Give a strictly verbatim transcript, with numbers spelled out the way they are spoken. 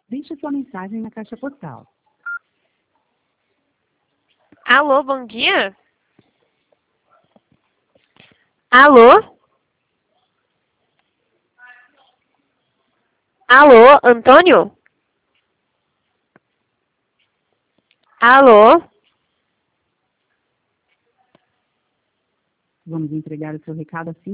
Deixe sua mensagem na caixa postal. Alô, bom dia? Alô? Alô, Antônio? Alô? Vamos entregar o seu recado assim